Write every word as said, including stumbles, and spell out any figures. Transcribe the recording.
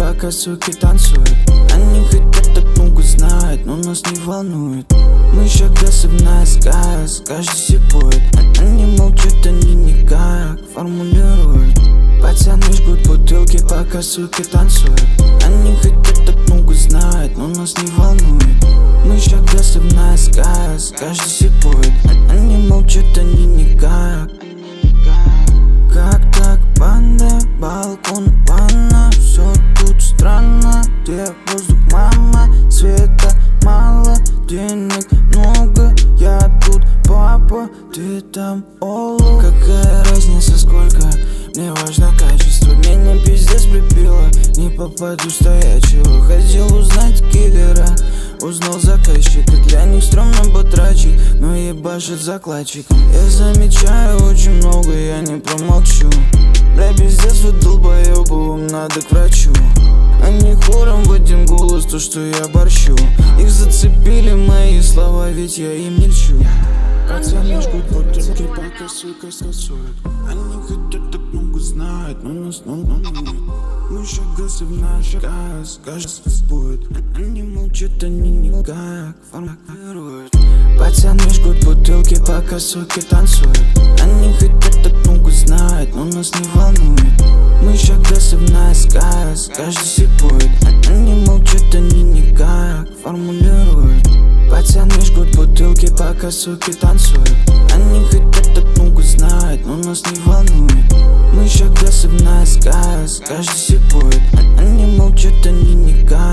пока суки танцуют. Они хотят так много знать, но нас не волнует. Мы еще агрессивная сказ, каждый сипует. Они молчат, они никак формулируют. Пацаны жгут бутылки, пока суки танцуют. Они хотят так много знать, но нас не волнует. Мы еще агрессивная сказ, каждый сипует. Они молчат, они никак. Как так, банда, балкон, ванна. Все тут странно, где воздух, мама. Света мало, денег много. Я тут папа, ты там олу. Какая разница сколько, мне важно качество. Меня пиздец прибило, не попаду стоячего. Хотел узнать киллера, узнал заказчика. Для них стрёмно потрачить, но ебашит закладчик. Я замечаю очень много, я не промолчу. Бля, пиздец, вы долбоёбы, вам надо к врачу. Они хором в один голос, то, что я борщу. Их зацепили мои слова, ведь я им не льщу. Пацаны жгут бутылки, пока сука скасует. Они хотят так много знать, но нас не волнует. Мы шагасы в наш газ, кажется будет. Они молчат, они никак формируют. Пацаны жгут бутылки, пока суки танцуют. Они хотят так много знать, но нас не волнует. Мы шагасы в наш газ, каждый сипует. Они молчат, они никак формулируют. Пацаны жгут бутылки, пока суки танцуют. Они хотят так много знать, но нас не волнует. Мы еще агрессивная сказ, каждый сипует. Они молчат, они никак